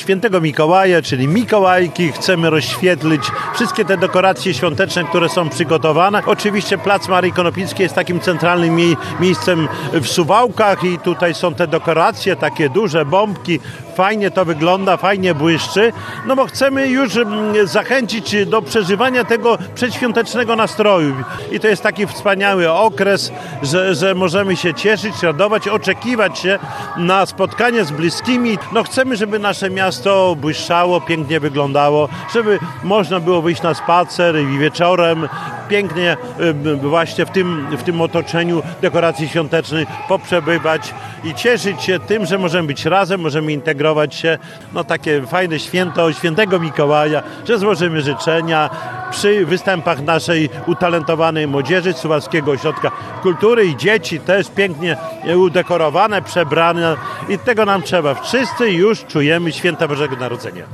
Świętego Mikołaja, czyli Mikołajki. Chcemy rozświetlić wszystkie te dekoracje świąteczne, które są przygotowane. Oczywiście Plac Marii Konopnickiej jest takim centralnym miejscem w Suwałkach i tutaj są te dekoracje, takie duże bombki. Fajnie to wygląda, fajnie błyszczy, no bo chcemy już zachęcić do przeżywania tego przedświątecznego nastroju. I to jest taki wspaniały okres, że możemy się cieszyć, radować, oczekiwać się na spotkanie z bliskimi. No chcemy, żeby nasze miasto błyszczało, pięknie wyglądało, żeby można było wyjść na spacer i wieczorem pięknie właśnie w tym otoczeniu dekoracji świątecznej poprzebywać i cieszyć się tym, że możemy być razem, możemy integrować się. No takie fajne święto Świętego Mikołaja, że złożymy życzenia przy występach naszej utalentowanej młodzieży z Suwalskiego Ośrodka Kultury i dzieci też pięknie udekorowane, przebrane i tego nam trzeba. Wszyscy już czujemy święta Bożego Narodzenia.